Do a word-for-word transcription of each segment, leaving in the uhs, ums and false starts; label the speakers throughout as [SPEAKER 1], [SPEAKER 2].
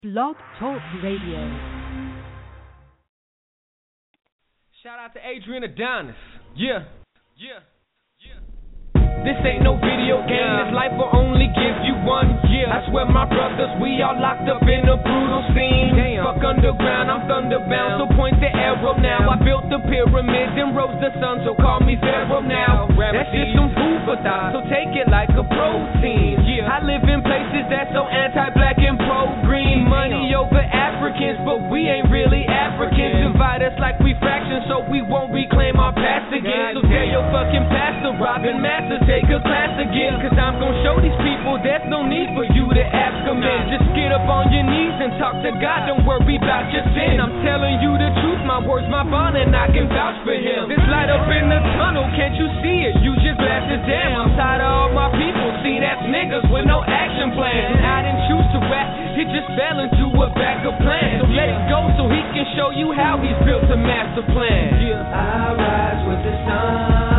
[SPEAKER 1] Blog Talk Radio.
[SPEAKER 2] Shout out to Adrian Adonis. Yeah, yeah, yeah. This ain't no video game, yeah. This life will only give you one. Yeah, I swear my brothers, we all locked up in a brutal scene. Damn. Fuck underground, I'm thunderbound, so point the arrow now. I built the pyramids and rose the sun, so call me Pharaoh now. That's just some food for thought, so take it like a protein. Yeah, I live in places that's so anti-black and pro-green. Money over Africans, but we ain't really Africans. Divide us like we fractions, so we won't reclaim our past again. So tell your fucking pastor, Robin Masters, take a class again, cause I'm gon' show these people there's no need for you to ask them in. Just get up on your knees and talk to God, don't worry about your sin. I'm telling you the truth, my words, my bond, and I can vouch for him. This light up in the tunnel, can't you see it? Use your glasses, damn, I'm tired of all my people. See, that's niggas with no action plan. And I didn't choose to rap, it just fell into a backup plan. So let it go so he can show you how he's built a master plan. Yeah.
[SPEAKER 3] I rise with the sun.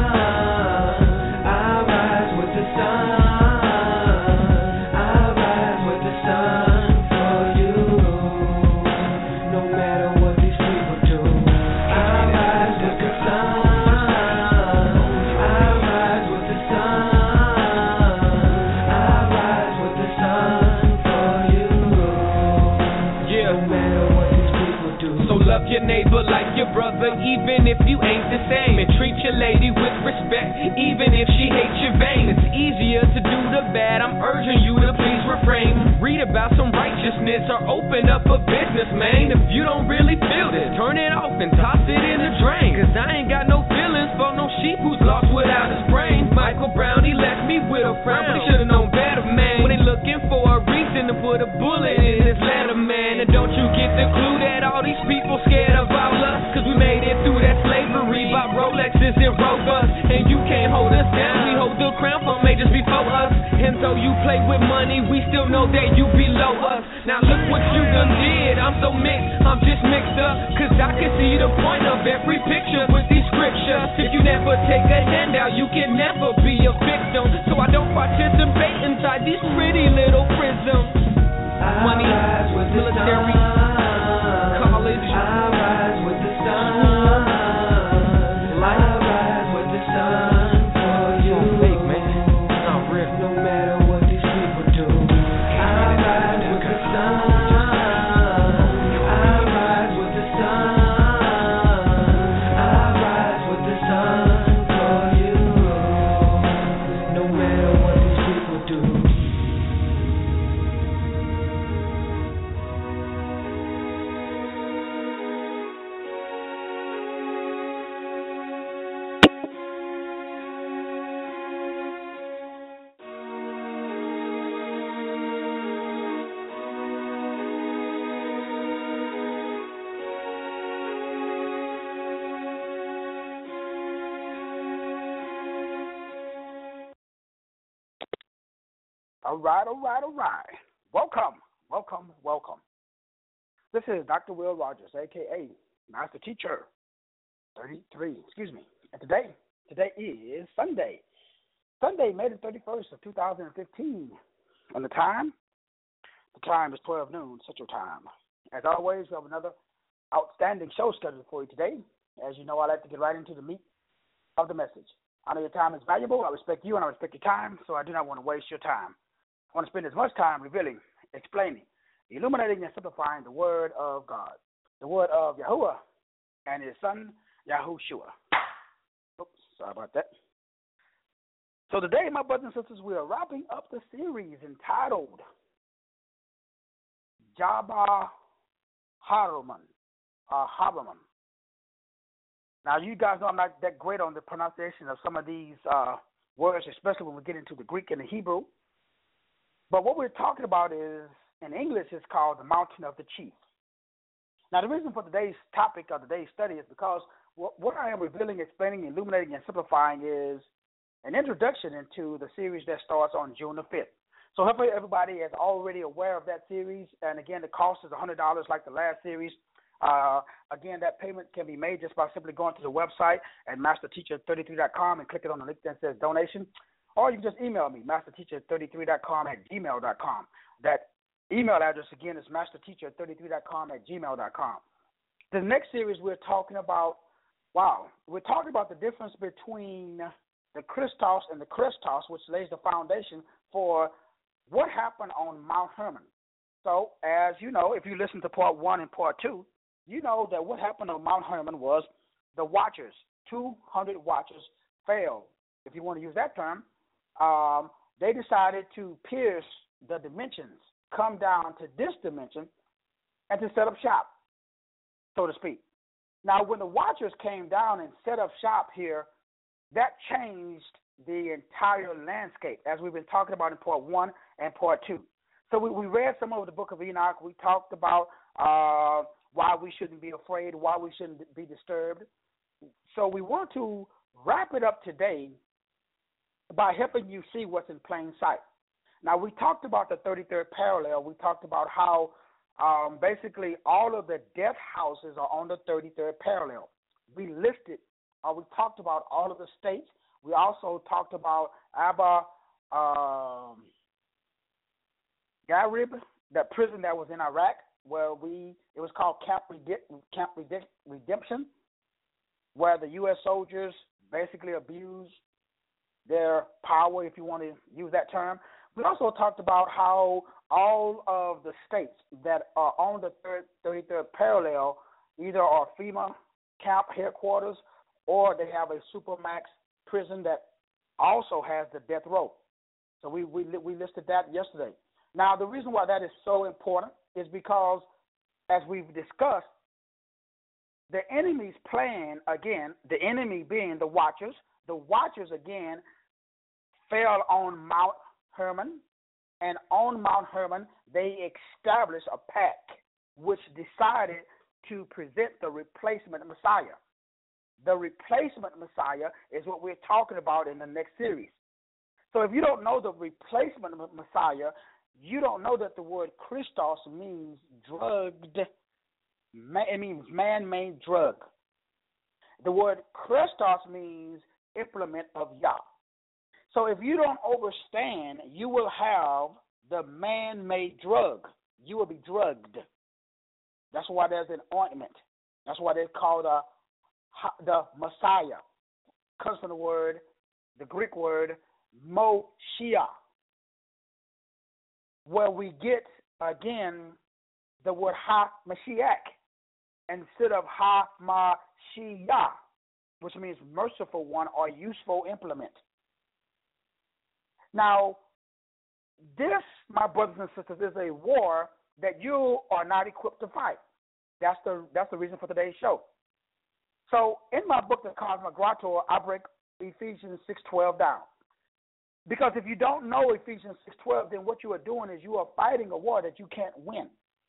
[SPEAKER 2] Your neighbor like your brother, even if you ain't the same. And treat your lady with respect, even if she hates your vein. It's easier to do the bad, I'm urging you to please refrain. Read about some righteousness or open up a business, man. If you don't really feel this, turn it off and toss it in the drain. Cause I ain't got no feelings for no sheep who's lost without his brain. Michael Brown, he left me with a frown, but he should've known better, man. When they looking for a reason to put a bullet in his letter, man. And don't you get the clue that all these people scared of all us? Cause we made it through that slavery, bought Rolexes and Rovers, and you can't hold us down. We hold the crown for majors before us, and though you play with money, we still know that you below us. Now look what you done did, I'm so mixed, I'm just mixed up. Cause I can see the point of every picture with these scriptures. If you never take a handout, you can never be a victim. So I don't participate inside these pretty little prisms. Money, military, college,
[SPEAKER 3] I rise with the sun. I rise with the sun for you.
[SPEAKER 2] Fake, man. It's not real.
[SPEAKER 3] No matter what these people do, I rise with the sun. I rise with the sun. I rise with the sun for you. No matter what these people do.
[SPEAKER 4] All right, all right, all right. Welcome, welcome, welcome. This is Doctor Will Rogers, a k a. Master Teacher thirty-three, excuse me. And today, today is Sunday, Sunday, May the thirty-first of two thousand fifteen. And the time, the time is twelve noon Central Time. As always, we have another outstanding show scheduled for you today. As you know, I like to get right into the meat of the message. I know your time is valuable. I respect you and I respect your time, so I do not want to waste your time. I want to spend as much time revealing, explaining, illuminating, and simplifying the word of God, the word of Yahuwah and his son, Yahushua. Oops, sorry about that. So today, my brothers and sisters, we are wrapping up the series entitled Jabba Haruman, uh, Haruman. Now, you guys know I'm not that great on the pronunciation of some of these uh, words, especially when we get into the Greek and the Hebrew. But what we're talking about is, in English, it's called the Mountain of the Chief. Now, the reason for today's topic of today's study is because what, what I am revealing, explaining, illuminating, and simplifying is an introduction into the series that starts on June the fifth. So hopefully everybody is already aware of that series. And, again, the cost is one hundred dollars like the last series. Uh, again, that payment can be made just by simply going to the website at master teacher thirty-three dot com and clicking on the link that says donation. Or you can just email me, master teacher thirty-three dot com at gmail dot com. That email address, again, is master teacher thirty-three dot com at gmail dot com. The next series we're talking about, wow, we're talking about the difference between the Christos and the Christos, which lays the foundation for what happened on Mount Hermon. So, as you know, if you listen to part one and part two, you know that what happened on Mount Hermon was the Watchers, two hundred Watchers, failed, if you want to use that term. Um, they decided to pierce the dimensions, come down to this dimension, and to set up shop, so to speak. Now, when the Watchers came down and set up shop here, that changed the entire landscape, as we've been talking about in part one and part two. So we, we read some of the book of Enoch. We talked about uh, why we shouldn't be afraid, why we shouldn't be disturbed. So we want to wrap it up today by helping you see what's in plain sight. Now, we talked about the thirty-third parallel. We talked about how um, basically all of the death houses are on the thirty-third parallel. We listed, uh, we talked about all of the states. We also talked about Abba um, Ghraib, that prison that was in Iraq, where we it was called Camp, Redemp- Camp Redemp- Redemption, where the U S soldiers basically abused their power, if you want to use that term. We also talked about how all of the states that are on the thirty-third parallel either are FEMA camp headquarters or they have a supermax prison that also has the death row. So we, we, we listed that yesterday. Now, the reason why that is so important is because, as we've discussed, the enemy's plan, again, the enemy being the Watchers, the Watchers, again, fell on Mount Hermon, and on Mount Hermon, they established a pact which decided to present the replacement Messiah. The replacement Messiah is what we're talking about in the next series. So if you don't know the replacement Messiah, you don't know that the word Christos means drugged. It means man-made drug. The word Christos means implement of Yah. So if you don't understand, you will have the man-made drug. You will be drugged. That's why there's an ointment. That's why they call the the Messiah. It comes from the word, the Greek word, Moshiach, where we get, again, the word Ha-Mashiach instead of Ha-Mashiach, which means merciful one or useful implement. Now, this, my brothers and sisters, is a war that you are not equipped to fight. That's the that's the reason for today's show. So in my book, The Cosmogrator, I break Ephesians six twelve down. Because if you don't know Ephesians six twelve, then what you are doing is you are fighting a war that you can't win.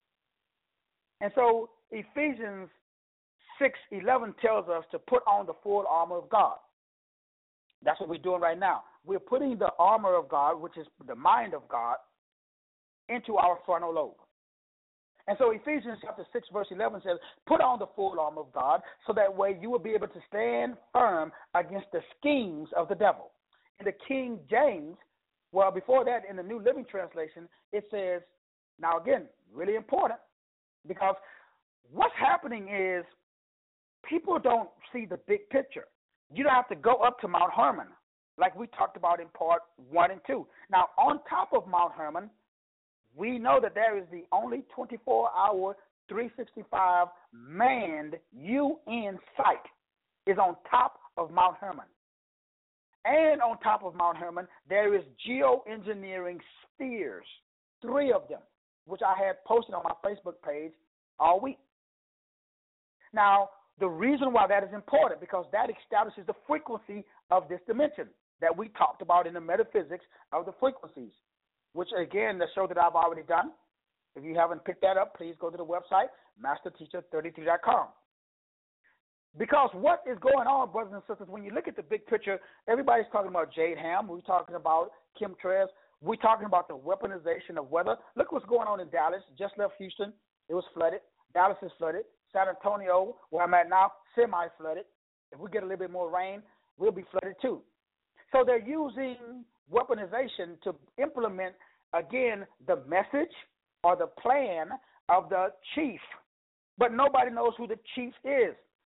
[SPEAKER 4] And so Ephesians six eleven tells us to put on the full armor of God. That's what we're doing right now. We're putting the armor of God, which is the mind of God, into our frontal lobe. And so Ephesians chapter six, verse eleven says, put on the full armor of God, so that way you will be able to stand firm against the schemes of the devil. In the King James, well, before that, in the New Living Translation, it says, now again, really important, because what's happening is people don't see the big picture. You don't have to go up to Mount Hermon, like we talked about in part one and two. Now, on top of Mount Hermon, we know that there is the only twenty-four hour, three sixty-five manned U N site is on top of Mount Hermon. And on top of Mount Hermon, there is geoengineering spheres, three of them, which I had posted on my Facebook page all week. Now, the reason why that is important, because that establishes the frequency of this dimension that we talked about in the metaphysics of the frequencies, which, again, the show that I've already done. If you haven't picked that up, please go to the website, master teacher thirty-three dot com. Because what is going on, brothers and sisters, when you look at the big picture, everybody's talking about Jade Ham. We're talking about chemtrails. We're talking about the weaponization of weather. Look what's going on in Dallas. Just left Houston. It was flooded. Dallas is flooded. San Antonio, where I'm at now, semi-flooded. If we get a little bit more rain, we'll be flooded too. So they're using weaponization to implement, again, the message or the plan of the chief. But nobody knows who the chief is.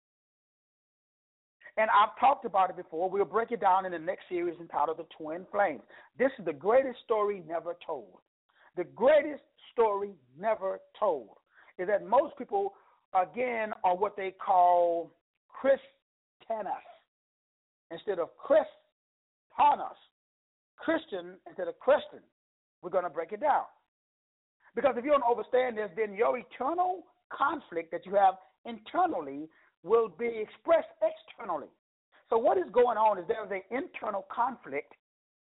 [SPEAKER 4] And I've talked about it before. We'll break it down in the next series entitled The Twin Flames. This is the greatest story never told. The greatest story never told is that most people, again, are what they call Christianos instead of Christanos. Christian instead of Christian. We're going to break it down. Because if you don't understand this, then your eternal conflict that you have internally will be expressed externally. So what is going on is there is an internal conflict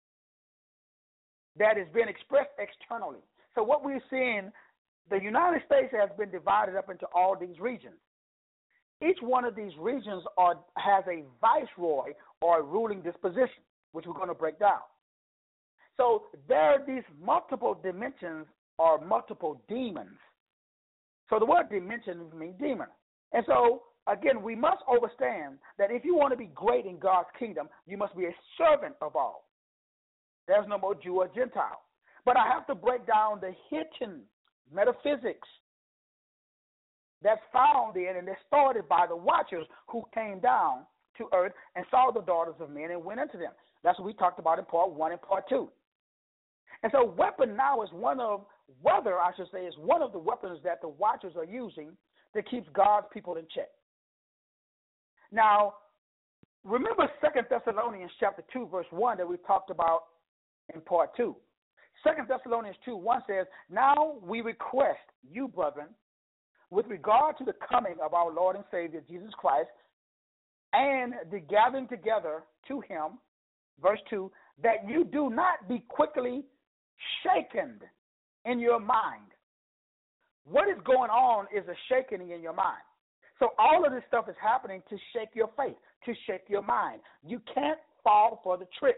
[SPEAKER 4] that is being expressed externally. So what we're seeing, the United States has been divided up into all these regions. Each one of these regions are, has a viceroy or a ruling disposition, which we're going to break down. So there are these multiple dimensions or multiple demons. So the word dimension means demon. And so, again, we must understand that if you want to be great in God's kingdom, you must be a servant of all. There's no more Jew or Gentile. But I have to break down the hidden metaphysics that's found in and that's started by the watchers who came down to earth and saw the daughters of men and went into them. That's what we talked about in part one and part two. And so weapon now is one of, whether I should say, is one of the weapons that the watchers are using that keeps God's people in check. Now, remember Second Thessalonians chapter two, verse one that we talked about in part two. Second Thessalonians two, one says, now we request you, brethren, with regard to the coming of our Lord and Savior Jesus Christ and the gathering together to him, verse two, that you do not be quickly shaken in your mind. What is going on is a shaking in your mind. So all of this stuff is happening to shake your faith, to shake your mind. You can't fall for the trick.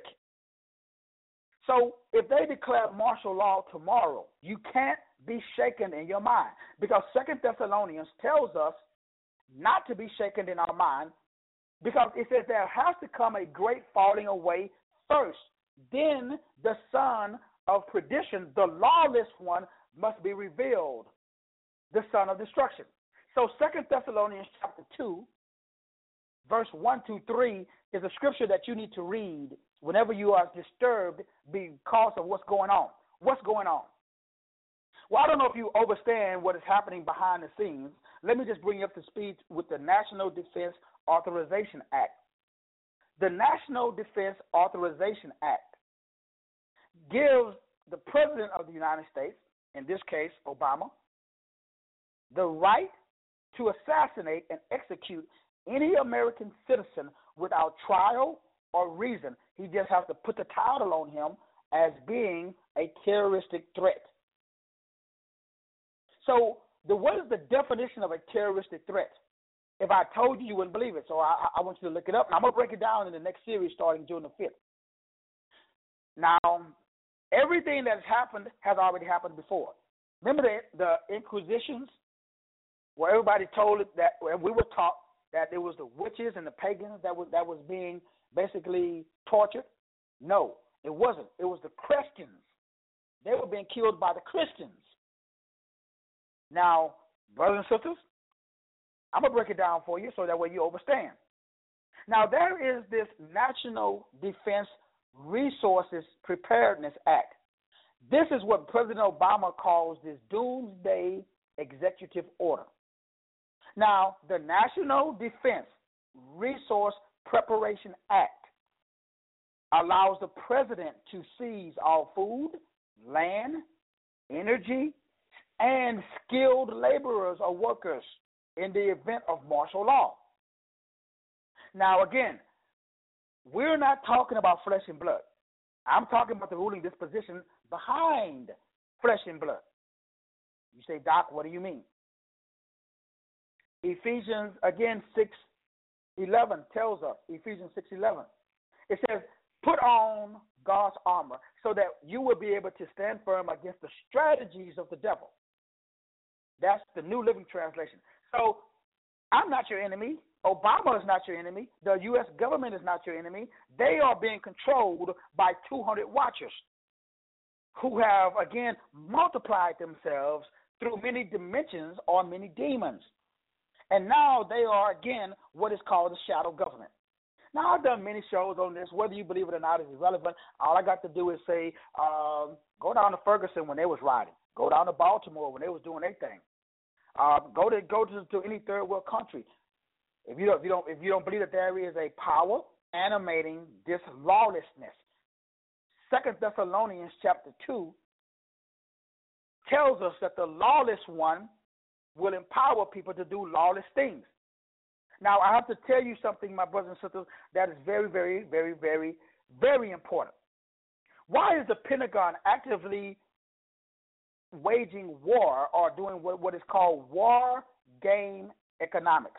[SPEAKER 4] So if they declare martial law tomorrow, you can't be shaken in your mind, because Second Thessalonians tells us not to be shaken in our mind, because it says there has to come a great falling away first. Then the son of perdition, the lawless one, must be revealed, the son of destruction. So Second Thessalonians chapter two, verse one to three is a scripture that you need to read whenever you are disturbed because of what's going on. What's going on? Well, I don't know if you understand what is happening behind the scenes. Let me just bring you up to speed with the National Defense Authorization Act. The National Defense Authorization Act gives the President of the United States, in this case, Obama, the right to assassinate and execute any American citizen without trial or reason. He just has to put the title on him as being a terroristic threat. So the, what is the definition of a terroristic threat? If I told you, you wouldn't believe it. So I, I want you to look it up. And I'm going to break it down in the next series starting June the fifth. Now, everything that's happened has already happened before. Remember the, the Inquisitions, where everybody told it that, where we were taught that it was the witches and the pagans that was, that was being basically tortured? No, it wasn't. It was the Christians. They were being killed by the Christians. Now, brothers and sisters, I'm going to break it down for you so that way you understand. Now, there is this National Defense Resources Preparedness Act. This is what President Obama calls this Doomsday Executive Order. Now, the National Defense Resource Preparation Act allows the president to seize all food, land, energy, and skilled laborers or workers in the event of martial law. Now, again, we're not talking about flesh and blood. I'm talking about the ruling disposition behind flesh and blood. You say, Doc, what do you mean? Ephesians, again, six eleven tells us, Ephesians six eleven, it says, put on God's armor so that you will be able to stand firm against the strategies of the devil. That's the New Living Translation. So I'm not your enemy. Obama is not your enemy. The U S government is not your enemy. They are being controlled by two hundred watchers. who have, again, multiplied themselves through many dimensions or many demons. And now they are, again, what is called the shadow government. Now, I've done many shows on this. Whether you believe it or not is irrelevant. All I got to do is say, um, go down to Ferguson when they was riding. Go down to Baltimore when they was doing their thing. Uh, go to go to, to any third world country. If you don't, if you don't, if you don't believe that there is a power animating this lawlessness, Second Thessalonians chapter two tells us that the lawless one will empower people to do lawless things. Now, I have to tell you something, my brothers and sisters, that is very, very, very, very, very important. Why is the Pentagon actively waging war or doing what, what is called war game economics?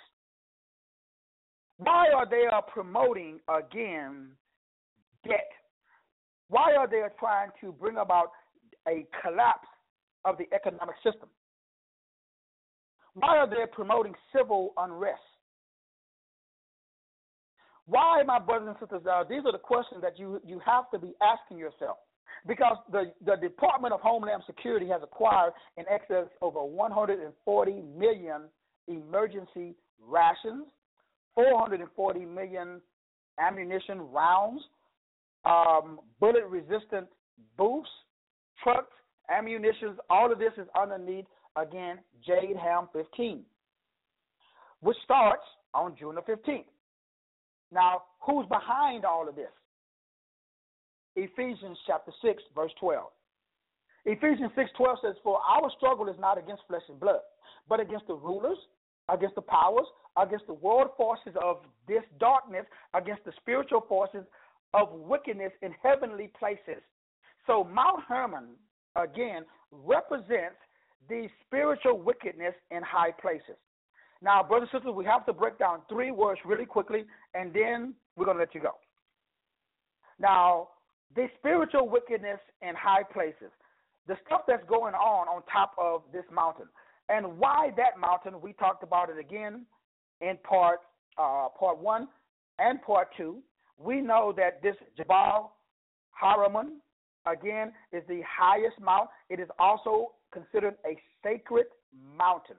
[SPEAKER 4] Why are they uh, promoting, again, debt? Why are they trying to bring about a collapse of the economic system? Why are they promoting civil unrest? Why, my brothers and sisters, uh, these are the questions that you, you have to be asking yourself. Because the, the Department of Homeland Security has acquired in excess over one hundred forty million emergency rations, four hundred forty million ammunition rounds, um, bullet-resistant booths, trucks, ammunitions. All of this is underneath, again, Jade Ham fifteen, which starts on June the fifteenth. Now, who's behind all of this? Ephesians chapter six, verse twelve. Ephesians six twelve says, "For our struggle is not against flesh and blood, but against the rulers, against the powers, against the world forces of this darkness, against the spiritual forces of wickedness in heavenly places." So Mount Hermon, again, represents the spiritual wickedness in high places. Now, brothers and sisters, we have to break down three words really quickly, and then we're going to let you go. Now, the spiritual wickedness in high places, the stuff that's going on on top of this mountain, and why that mountain, we talked about it again in part uh, part one and part two. We know that this Jabal Haramun, again, is the highest mount. It is also considered a sacred mountain.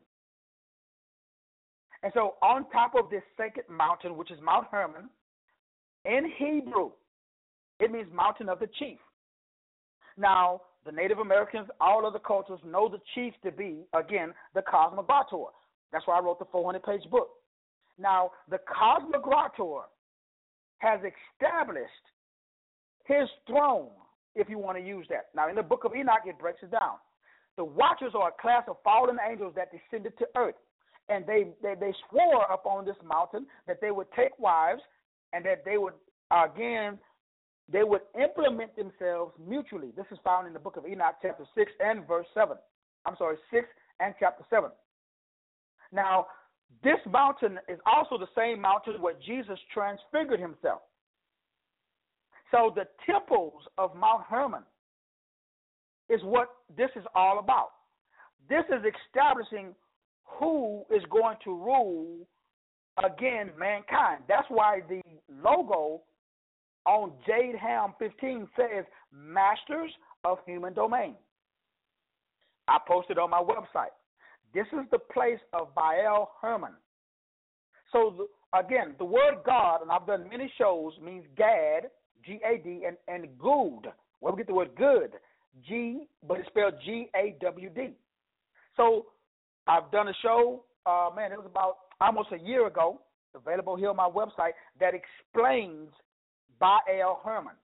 [SPEAKER 4] And so on top of this sacred mountain, which is Mount Hermon, in Hebrew, it means mountain of the chief. Now, the Native Americans, all other cultures know the chief to be, again, the Cosmoglottator. That's why I wrote the four hundred page book. Now, the Cosmoglottator has established his throne, if you want to use that. Now, in the book of Enoch, it breaks it down. The Watchers are a class of fallen angels that descended to earth. And they, they, they swore upon this mountain that they would take wives and that they would, again, they would implement themselves mutually. This is found in the book of Enoch, chapter six and verse seven. I'm sorry, six and chapter seven. Now, this mountain is also the same mountain where Jesus transfigured himself. So the temples of Mount Hermon is what this is all about. This is establishing who is going to rule, again, mankind. That's why the logo on Jade Ham fifteen says Masters of Human Domain. I posted on my website. This is the place of Baal Hermon. So, the, again, the word God, and I've done many shows, means Gad, G A D, and, and Good, where we get the word good, G, but it's spelled G A W D. So, I've done a show, uh, man, it was about almost a year ago, available here on my website, that explains Baal Hermon,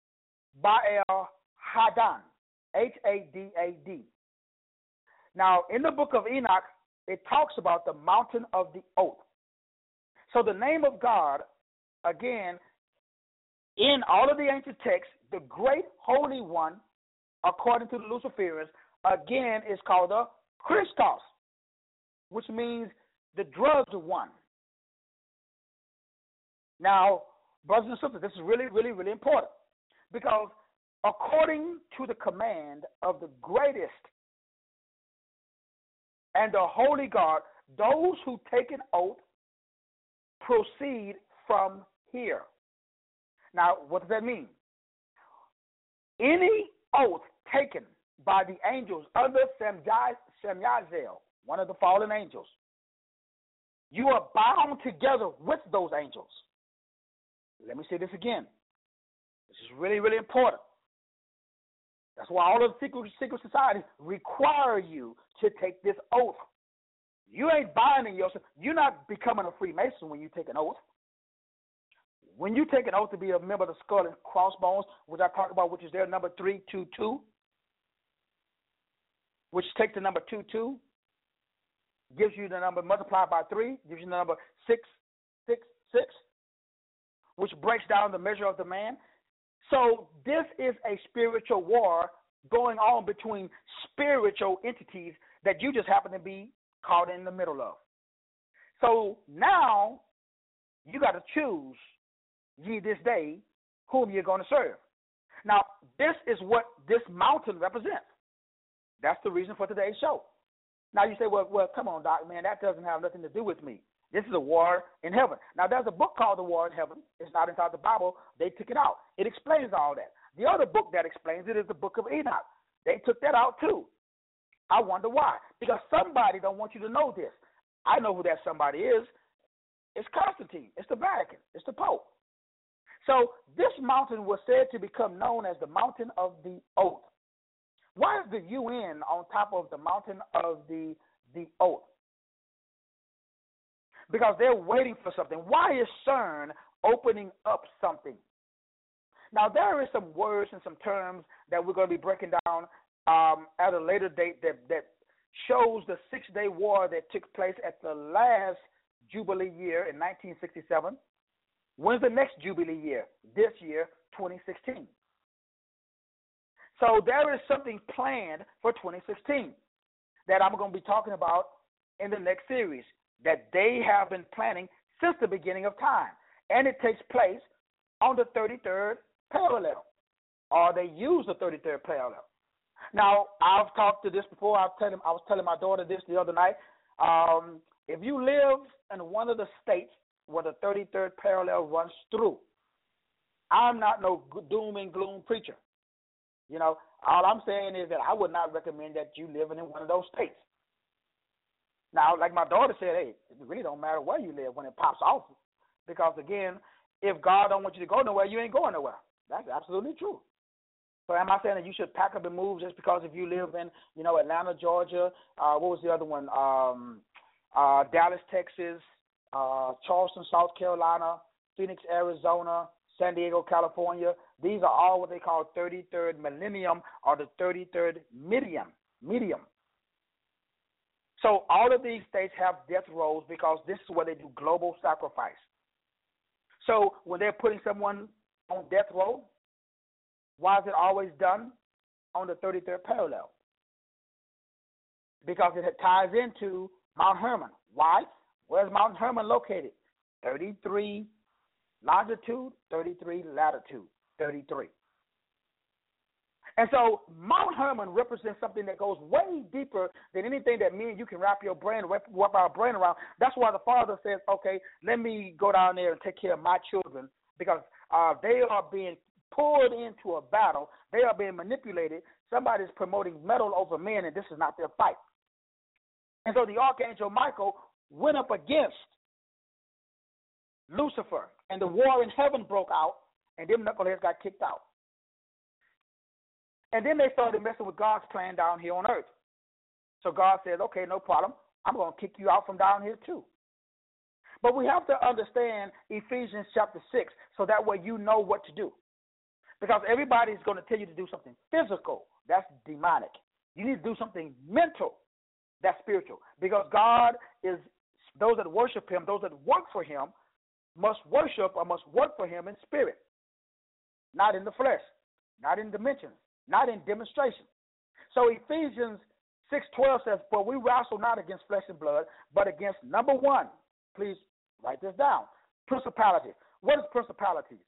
[SPEAKER 4] Baal Hadan, H A D A D. Now, in the book of Enoch, it talks about the mountain of the oath. So the name of God, again, in all of the ancient texts, the great holy one, according to the Luciferians, again, is called the Christos, which means the drugged one. Now, brothers and sisters, this is really, really, really important, because according to the command of the greatest and the holy God, those who take an oath proceed from here. Now, what does that mean? Any oath taken by the angels under Samael, one of the fallen angels. You are bound together with those angels. Let me say this again. This is really, really important. That's why all of the secret, secret societies require you to take this oath. You ain't binding yourself. You're not becoming a Freemason when you take an oath. When you take an oath to be a member of the Skull and Crossbones, which I talked about, which is their number three two two, which takes the number two two, gives you the number multiplied by three, gives you the number six six six, which breaks down the measure of the man. So this is a spiritual war going on between spiritual entities that you just happen to be caught in the middle of. So now you got to choose ye this day whom you're going to serve. Now, this is what this mountain represents. That's the reason for today's show. Now you say, well, well, come on, Doc, man, that doesn't have nothing to do with me. This is a war in heaven. Now, there's a book called The War in Heaven. It's not inside the Bible. They took it out. It explains all that. The other book that explains it is the Book of Enoch. They took that out too. I wonder why. Because somebody don't want you to know this. I know who that somebody is. It's Constantine. It's the Vatican. It's the Pope. So this mountain was said to become known as the Mountain of the Oath. Why is the U N on top of the Mountain of the, the Oath? Because they're waiting for something. Why is CERN opening up something? Now, there is some words and some terms that we're going to be breaking down um, at a later date that, that shows the six-day war that took place at the last Jubilee year in nineteen sixty-seven. When's the next Jubilee year? This year, twenty sixteen. So there is something planned for twenty sixteen that I'm going to be talking about in the next series that they have been planning since the beginning of time. And it takes place on the thirty-third parallel, or they use the thirty-third parallel. Now, I've talked to this before. I've telling, I was telling my daughter this the other night. Um, if you live in one of the states where the thirty-third parallel runs through, I'm not no doom and gloom preacher. You know, all I'm saying is that I would not recommend that you live in one of those states. Now, like my daughter said, hey, it really don't matter where you live when it pops off. Because, again, if God don't want you to go nowhere, you ain't going nowhere. That's absolutely true. So am I saying that you should pack up and move just because if you live in, you know, Atlanta, Georgia, uh, what was the other one? Um, uh, Dallas, Texas, uh, Charleston, South Carolina, Phoenix, Arizona, San Diego, California. These are all what they call thirty-third millennium or the thirty-third medium. medium. So all of these states have death rolls because this is where they do global sacrifice. So when they're putting someone on death row, why is it always done on the thirty-third parallel? Because it ties into Mount Hermon. Why? Where's Mount Hermon located? thirty-three longitude, thirty-three latitude, thirty-three. And so Mount Hermon represents something that goes way deeper than anything that me and you can wrap your brain, wrap, wrap our brain around. That's why the Father says, okay, let me go down there and take care of my children because uh, they are being pulled into a battle. They are being manipulated. Somebody's promoting metal over men, and this is not their fight. And so the Archangel Michael went up against Lucifer, and the war in heaven broke out, and them knuckleheads got kicked out. And then they started messing with God's plan down here on earth. So God says, okay, no problem. I'm going to kick you out from down here too. But we have to understand Ephesians chapter six so that way you know what to do. Because everybody's going to tell you to do something physical. That's demonic. You need to do something mental. That's spiritual. Because God is, those that worship him, those that work for him, must worship or must work for him in spirit. Not in the flesh. Not in dimensions. Not in demonstration. So Ephesians six twelve says, for we wrestle not against flesh and blood, but against, number one, please write this down, principalities. What is principalities?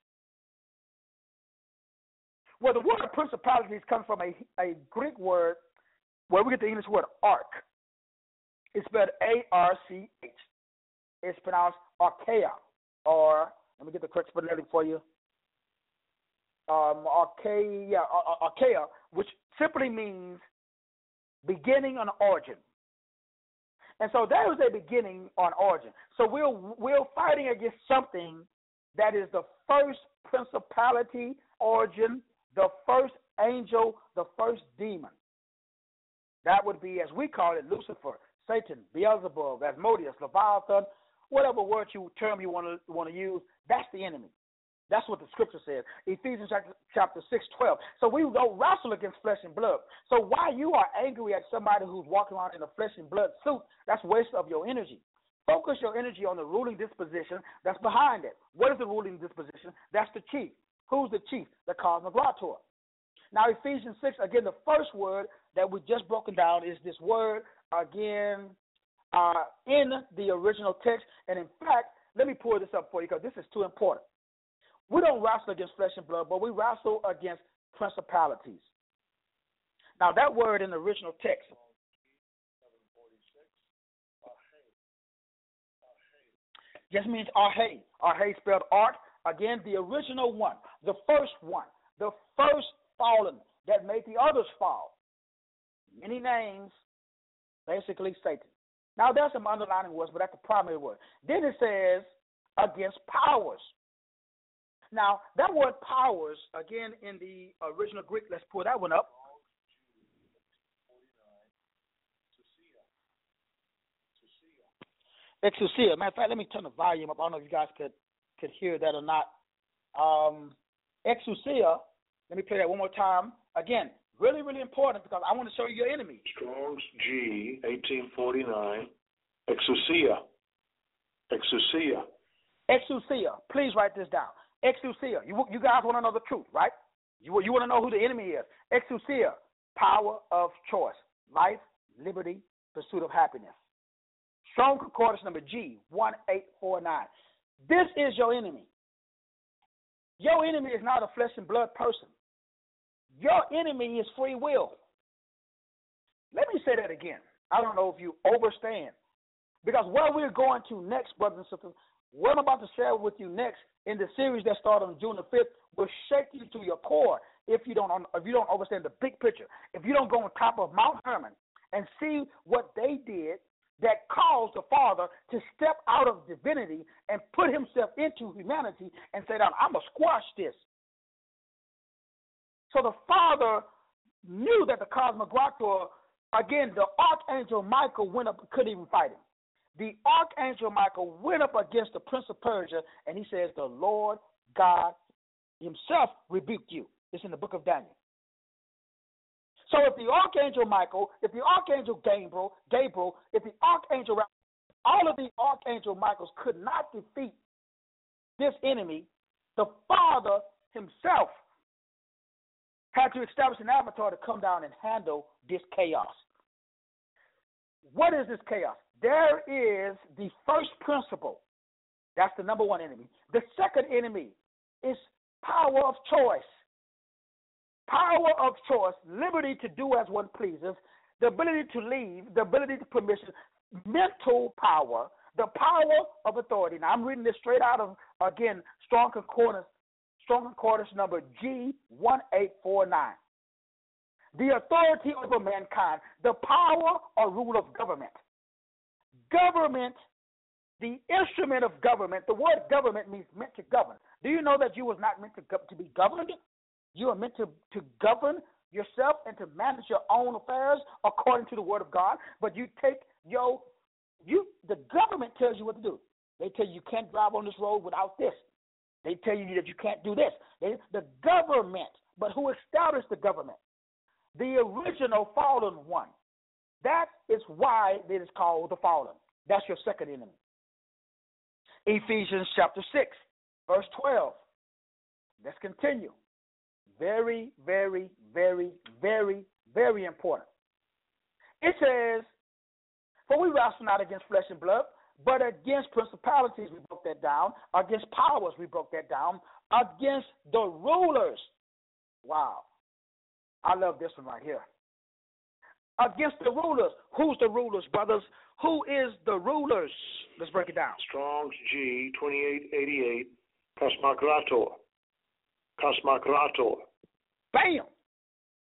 [SPEAKER 4] Well, the word principalities comes from a, a Greek word where we get the English word ark. It's spelled A R C H. It's pronounced archaea, or, let me get the correct spelling for you. Um, archaea, archaea, which simply means beginning on origin. And so there is a beginning on origin. So we're, we're fighting against something that is the first principality, origin, the first angel, the first demon. That would be, as we call it, Lucifer, Satan, Beelzebub, Asmodeus, Leviathan, whatever word you term you want to want to use. That's the enemy. That's what the scripture says. Ephesians chapter, chapter six, twelve. So we don't wrestle against flesh and blood. So while you are angry at somebody who's walking around in a flesh and blood suit, that's waste of your energy. Focus your energy on the ruling disposition that's behind it. What is the ruling disposition? That's the chief. Who's the chief? The Cosmoglottator. Now, Ephesians six, again, the first word that we just broken down is this word, again, uh, in the original text. And in fact, let me pull this up for you because this is too important. We don't wrestle against flesh and blood, but we wrestle against principalities. Now, that word in the original text just means arhe. Arhe spelled art. Again, the original one, the first one, the first fallen that made the others fall. Many names, basically Satan. Now, there's some underlining words, but that's the primary word. Then it says against powers. Now, that word powers, again, in the original Greek, let's pull that one up. Exousia. Matter of fact, let me turn the volume up. I don't know if you guys could, could hear that or not. Um, exousia, let me play that one more time. Again, really, really important because I want to show you your enemy.
[SPEAKER 5] Strong's G, eighteen forty-nine. Exousia. Exousia.
[SPEAKER 4] Exousia. Please write this down. Exousia. You, you guys want to know the truth, right? You, you want to know who the enemy is. Exousia. Power of choice. Life, liberty, pursuit of happiness. Strong Concordance number G, one eight four nine. This is your enemy. Your enemy is not a flesh and blood person. Your enemy is free will. Let me say that again. I don't know if you understand. Because where we're going to next, brothers and sisters, what I'm about to share with you next in the series that started on June the fifth will shake you to your core if you don't if you don't understand the big picture. If you don't go on top of Mount Hermon and see what they did that caused the Father to step out of divinity and put himself into humanity and say, I'm going to squash this. So the Father knew that the Cosmoglottator, again, the Archangel Michael went up, couldn't even fight him. The Archangel Michael went up against the Prince of Persia, and he says, the Lord God himself rebuked you. It's in the book of Daniel. So if the Archangel Michael, if the Archangel Gabriel, Gabriel, if the Archangel, all of the Archangel Michaels could not defeat this enemy, the Father himself had to establish an avatar to come down and handle this chaos. What is this chaos? There is the first principle. That's the number one enemy. The second enemy is power of choice. Power of choice, liberty to do as one pleases, the ability to leave, the ability to permission, mental power, the power of authority. Now, I'm reading this straight out of, again, Strong Concordance, Strong Concordance number G one eight four nine. The authority over mankind, the power or rule of government. Government, the instrument of government, the word government means meant to govern. Do you know that you was not meant to, to be governed? You are meant to, to govern yourself and to manage your own affairs according to the word of God. But you take your, you, the government tells you what to do. They tell you you can't drive on this road without this. They tell you that you can't do this. They, the government, but who established the government? The original fallen one. That is why it is called the fallen. That's your second enemy. Ephesians chapter six, verse twelve. Let's continue. Very, very, very, very, very important. It says, for we wrestle not against flesh and blood, but against principalities, we broke that down. Against powers, we broke that down. Against the rulers. Wow. I love this one right here. Against the rulers. Who's the rulers, brothers? Who is the rulers? Let's break it down.
[SPEAKER 5] Strong's G, twenty-eight eighty-eight. Cosmoglottator. Cosmoglottator.
[SPEAKER 4] Bam!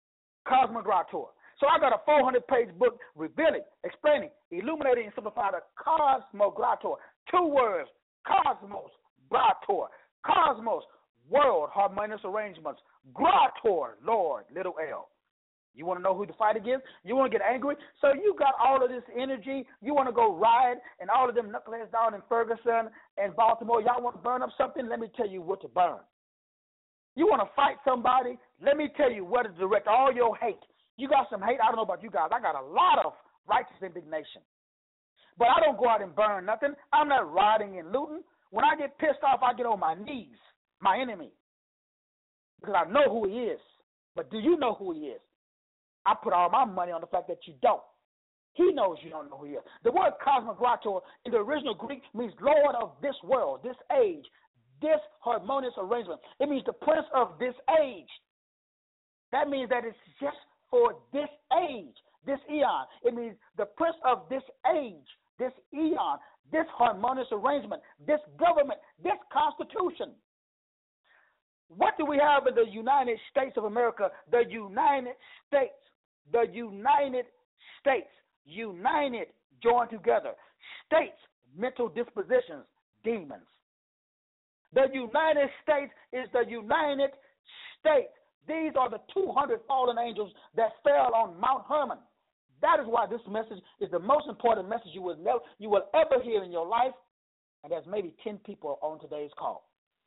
[SPEAKER 4] Cosmogrator. So I got a four hundred page book revealing, explaining, illuminating, and simplifying the Cosmogrator. Two words, cosmos, grator. Cosmos, world, harmonious arrangements. Grator, Lord, little L. You want to know who to fight against? You want to get angry? So you got all of this energy. You want to go ride, and all of them knuckleheads down in Ferguson and Baltimore, y'all want to burn up something? Let me tell you what to burn. You want to fight somebody? Let me tell you where to direct all your hate. You got some hate. I don't know about you guys. I got a lot of righteous indignation. But I don't go out and burn nothing. I'm not rioting and looting. When I get pissed off, I get on my knees, my enemy, because I know who he is. But do you know who he is? I put all my money on the fact that you don't. He knows you don't know who he is. The word cosmogrator in the original Greek means Lord of this world, this age, this harmonious arrangement. It means the prince of this age. That means that it's just for this age, this eon. It means the prince of this age, this eon, this harmonious arrangement, this government, this constitution. What do we have in the United States of America? The United States. The United States. United, joined together. States, mental dispositions, demons. The United States is the United States. These are the two hundred fallen angels that fell on Mount Hermon. That is why this message is the most important message you will never, you will ever hear in your life. And there's maybe ten people on today's call.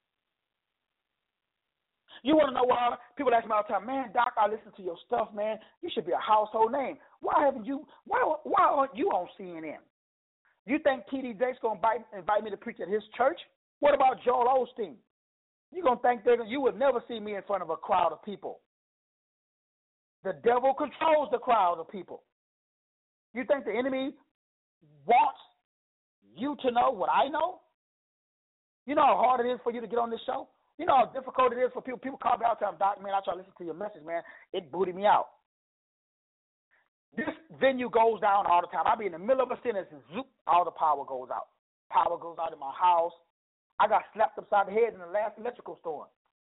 [SPEAKER 4] You want to know why? People ask me all the time, man, Doc, I listen to your stuff, man. You should be a household name. Why haven't you? Why why aren't you on C N N? You think T D Jakes gonna invite, invite me to preach at his church? What about Joel Osteen? You're gonna think that you would never see me in front of a crowd of people. The devil controls the crowd of people. You think the enemy wants you to know what I know? You know how hard it is for you to get on this show? You know how difficult it is for people. People call me out and tell me, Doc, man, I try to listen to your message, man. It booted me out. This venue goes down all the time. I'll be in the middle of a sentence and zoop, all the power goes out. Power goes out in my house. I got slapped upside the head in the last electrical storm.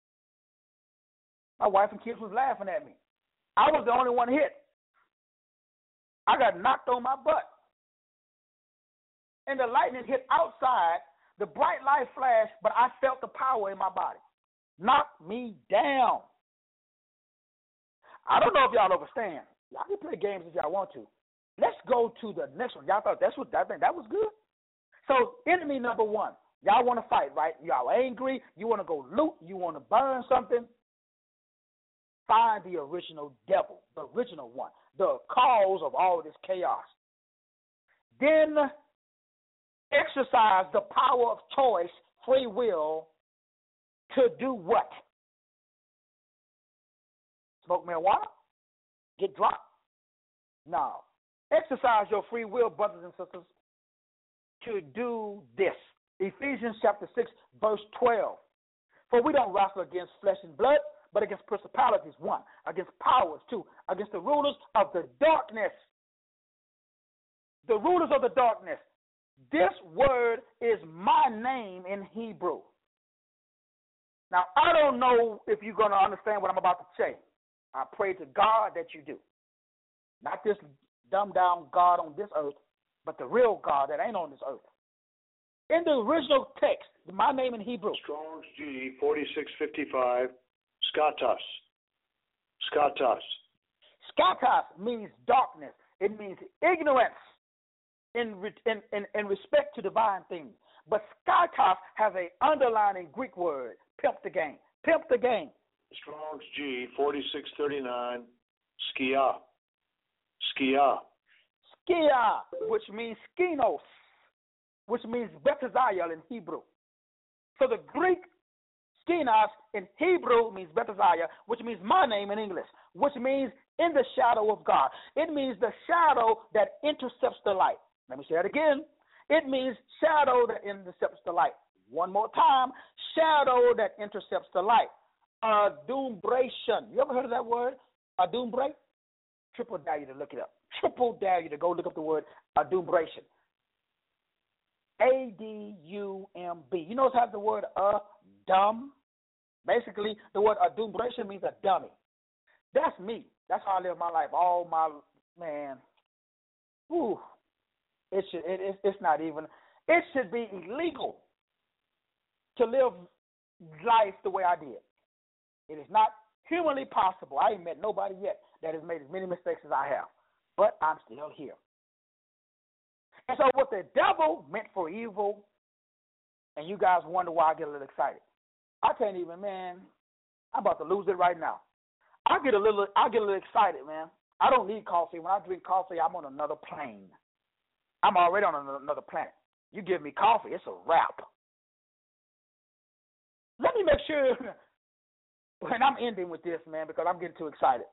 [SPEAKER 4] My wife and kids was laughing at me. I was the only one hit. I got knocked on my butt. And the lightning hit outside. The bright light flashed, but I felt the power in my body. Knocked me down. I don't know if y'all understand. Y'all can play games if y'all want to. Let's go to the next one. Y'all thought that's what that, that was good? So, enemy number one. Y'all want to fight, right? Y'all angry. You want to go loot. You want to burn something. Find the original devil, the original one, the cause of all this chaos. Then exercise the power of choice, free will, to do what? Smoke marijuana? Get drunk? No. Exercise your free will, brothers and sisters, to do this. Ephesians chapter six, verse twelve. For we don't wrestle against flesh and blood, but against principalities, one, against powers, two, against the rulers of the darkness. The rulers of the darkness. This word is my name in Hebrew. Now, I don't know if you're going to understand what I'm about to say. I pray to God that you do. Not this dumbed down God on this earth, but the real God that ain't on this earth. In the original text, my name in Hebrew.
[SPEAKER 5] Strong's G forty-six fifty-five, skatos. Skatos.
[SPEAKER 4] Skatos means darkness. It means ignorance in, in, in, in respect to divine things. But skatos has an underlining Greek word, pimp the game. Pimp the game.
[SPEAKER 5] Strong's G forty-six thirty-nine, skia. Skia.
[SPEAKER 4] Skia, which means skinos, which means Bethzael in Hebrew. So the Greek skinos in Hebrew means Bethzael, which means my name in English, which means in the shadow of God. It means the shadow that intercepts the light. Let me say it again. It means shadow that intercepts the light. One more time, shadow that intercepts the light. Adumbration. You ever heard of that word? Adumbration? Triple dare you to look it up. Triple dare you to go look up the word adumbration. A D U M B. You know how the word uh, dumb? Basically, the word adumbration means a dummy. That's me. That's how I live my life. All my, man, whew, it should, it, it, it's not even, it should be illegal to live life the way I did. It is not humanly possible. I ain't met nobody yet that has made as many mistakes as I have, but I'm still here. And so what the devil meant for evil, and you guys wonder why I get a little excited. I can't even, man, I'm about to lose it right now. I get a little, I get a little excited, man. I don't need coffee. When I drink coffee, I'm on another plane. I'm already on another planet. You give me coffee, it's a wrap. Let me make sure, and I'm ending with this, man, because I'm getting too excited.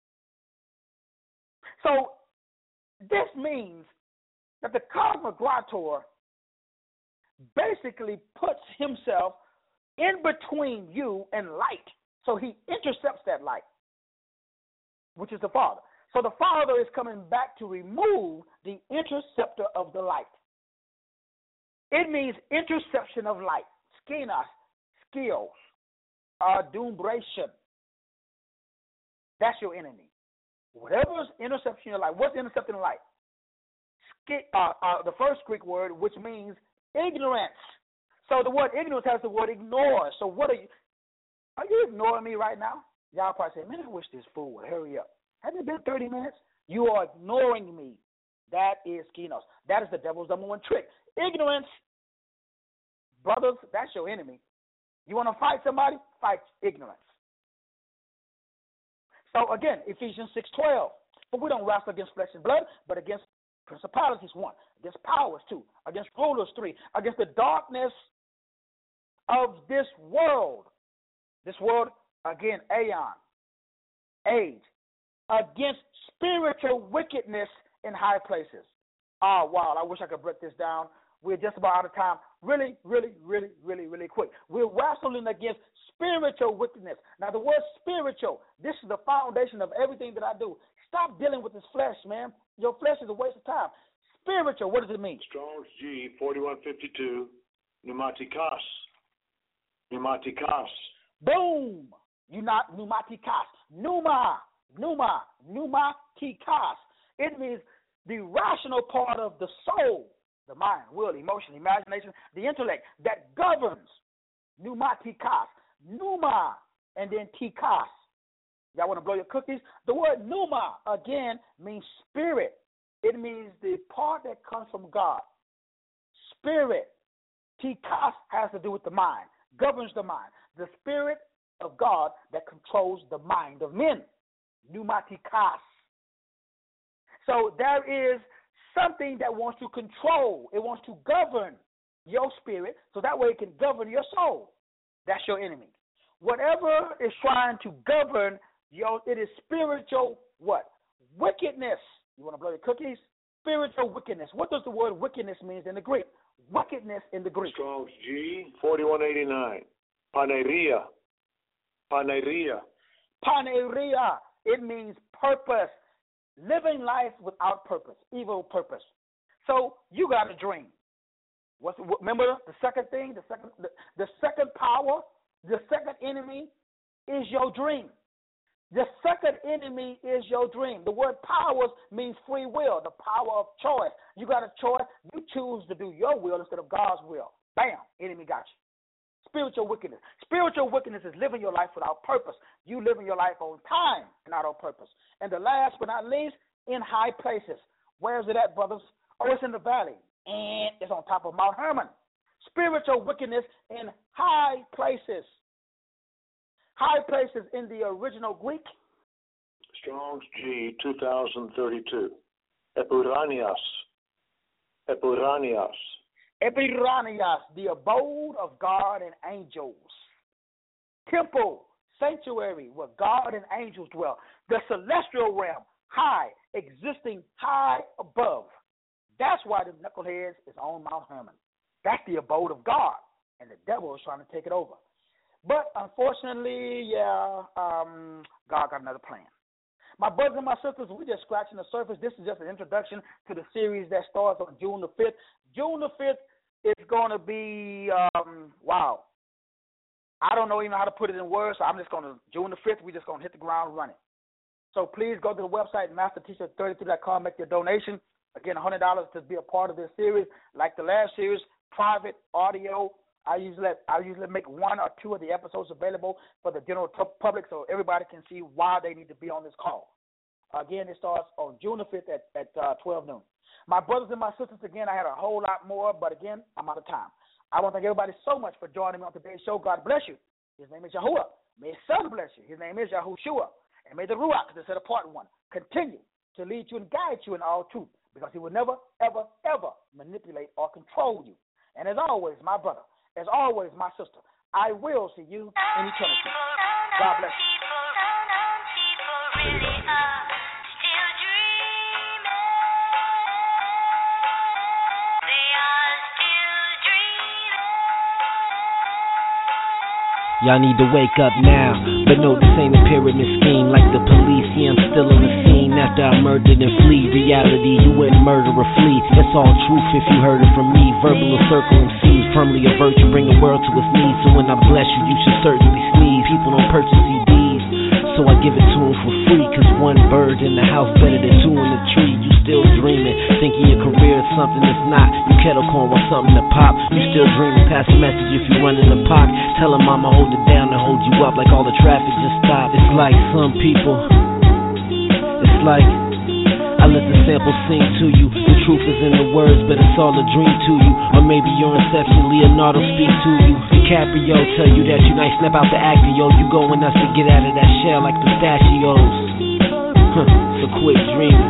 [SPEAKER 4] So this means that the Cosmogrator basically puts himself in between you and light. So he intercepts that light, which is the Father. So the Father is coming back to remove the interceptor of the light. It means interception of light, skinos, skills, adumbration. That's your enemy. Whatever is intercepting your light, what's intercepting light? Uh, uh, the first Greek word, which means ignorance. So the word ignorance has the word ignore. So what are you? Are you ignoring me right now? Y'all probably say, man, I wish this fool would hurry up. Hasn't it been thirty minutes? You are ignoring me. That is skinos. That is the devil's number one trick. Ignorance, brothers, that's your enemy. You want to fight somebody? Fight ignorance. So again, Ephesians six twelve. For we don't wrestle against flesh and blood, but against principalities, one, against powers, two, against rulers, three, against the darkness of this world. This world, again, aeon, age, against spiritual wickedness in high places. Oh, wow, I wish I could break this down. We're just about out of time. Really, really, really, really, really quick. We're wrestling against spiritual wickedness. Now, the word spiritual, this is the foundation of everything that I do. Stop dealing with this flesh, man. Your flesh is a waste of time. Spiritual, what does it mean?
[SPEAKER 5] Strong's G, forty-one fifty-two, pneumatikos. Pneumatikos.
[SPEAKER 4] Boom. You not pneumatikos. Pneuma. Pneuma. Pneumatikos. It means the rational part of the soul, the mind, will, emotion, imagination, the intellect that governs. Pneumatikos. Pneuma. And then tikos. Y'all want to blow your cookies? The word pneuma, again, means spirit. It means the part that comes from God. Spirit. Tikos has to do with the mind, governs the mind. The spirit of God that controls the mind of men. Pneumatikos. So there is something that wants to control. It wants to govern your spirit so that way it can govern your soul. That's your enemy. Whatever is trying to govern your, it is spiritual what? Wickedness. You want to blow your cookies? Spiritual wickedness. What does the word wickedness mean in the Greek? Wickedness in the Greek.
[SPEAKER 5] Strong's G, forty-one eighty-nine. Paneria. Paneria.
[SPEAKER 4] Paneria. It means purpose. Living life without purpose. Evil purpose. So you got a dream. What's, remember the second thing? The second, the, the second power, the second enemy is your dream. The second enemy is your dream. The word powers means free will, the power of choice. You got a choice. You choose to do your will instead of God's will. Bam, enemy got you. Spiritual wickedness. Spiritual wickedness is living your life without purpose. You living your life on time and not on purpose. And the last but not least, in high places. Where is it at, brothers? Oh, it's in the valley. And it's on top of Mount Hermon. Spiritual wickedness in high places. High places in the original Greek.
[SPEAKER 5] Strong's G, two thousand thirty-two. Epuranias. Epuranias.
[SPEAKER 4] Epuranias, the abode of God and angels. Temple, sanctuary, where God and angels dwell. The celestial realm, high, existing high above. That's why the knuckleheads is on Mount Hermon. That's the abode of God, and the devil is trying to take it over. But unfortunately, yeah, um, God got another plan. My brothers and my sisters, we're just scratching the surface. This is just an introduction to the series that starts on June the fifth. June the fifth is going to be, um, wow. I don't know even how to put it in words, so I'm just going to, June the fifth, we're just going to hit the ground running. So please go to the website, master teacher thirty-three dot com, make your donation. Again, one hundred dollars to be a part of this series. Like the last series, private audio. I usually I usually make one or two of the episodes available for the general public so everybody can see why they need to be on this call. Again, it starts on June the fifth at, at uh, twelve noon. My brothers and my sisters, again, I had a whole lot more, but again, I'm out of time. I want to thank everybody so much for joining me on today's show. God bless you. His name is Yahuwah. May his son bless you. His name is Yahushua. And may the Ruach, the set apart one, continue to lead you and guide you in all truth, because he will never, ever, ever manipulate or control you. And as always, my brother, as always, my sister, I will see you in eternity. God bless you.
[SPEAKER 2] Y'all need to wake up now, but no, this ain't a pyramid scheme like the police. Yeah, I'm still on the scene after I murdered and flee. Reality, you wouldn't murder or flee. That's all truth if you heard it from me. Verbal or circle M Cs, firmly a virtue, bring the world to its knees. So when I bless you, you should certainly sneeze. People don't purchase C Ds, so I give it to them for free. Cause one bird in the house better than two in the tree. You still dreaming, thinking your career is something that's not. You kettle corn want something to pop. You still dreaming, pass a message if you run in the park. Tell them mama hold it down and hold you up like all the traffic just stopped. It's like some people, it's like I let the sample sing to you. The truth is in the words, but it's all a dream to you. Or maybe your inception, Leonardo speak to you. DiCaprio tell you that you nice, snap out the actor, yo. You going nuts to get out of that shell like pistachios. Huh, so quit dreaming,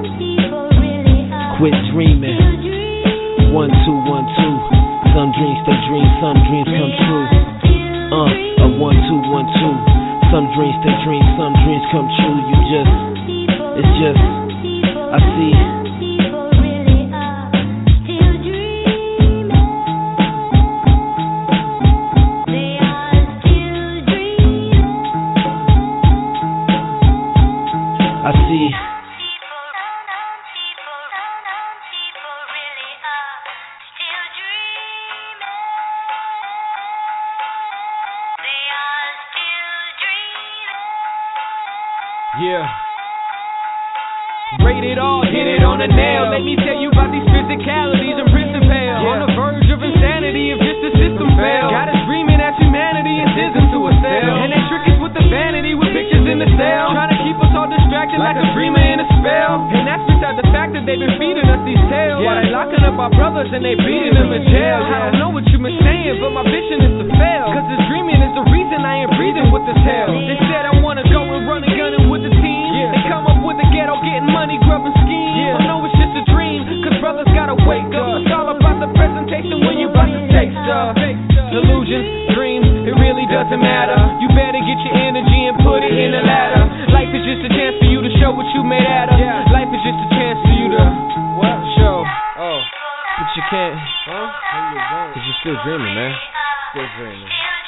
[SPEAKER 2] quit dreaming. One, two, one, two. Some dreams stay dreams, some dreams come true. Uh, a one, two, one, two. Some dreams stay dreams, some dreams come true. You just, it's just, I see. I see.
[SPEAKER 3] Yeah. Rated R, hit it on the nail. Let me tell you about these physicalities and principles. Yeah. On the verge of insanity if just the system fails. Got us dreaming at humanity and scissors to a cell. And they trick us with the vanity with pictures in the cell. Trying to keep us all distracted like, like a dreamer in a spell. And that's beside the fact that they've been feeding us these tales. Yeah. While they locking up our brothers and they beating them in jail. Yeah. I don't know what you've been saying, but my vision is to fail. Cause this dreaming is the reason I ain't breathing with this hell. They said I wanna go and run and gun it with the team. Yeah. They come up with the ghetto, getting money, grubbing schemes. Yeah. I know it's just a dream, cause brothers gotta wake up. It's all about the presentation when you about to take stuff. Illusions, dreams, it really doesn't matter. You better get your energy and put it in the ladder. Life is just a chance for you to show what you made out of. Yeah. Life is just a chance for you to what? Show. Oh, but you can't. Huh? Cause you're still dreaming, man. Still dreaming.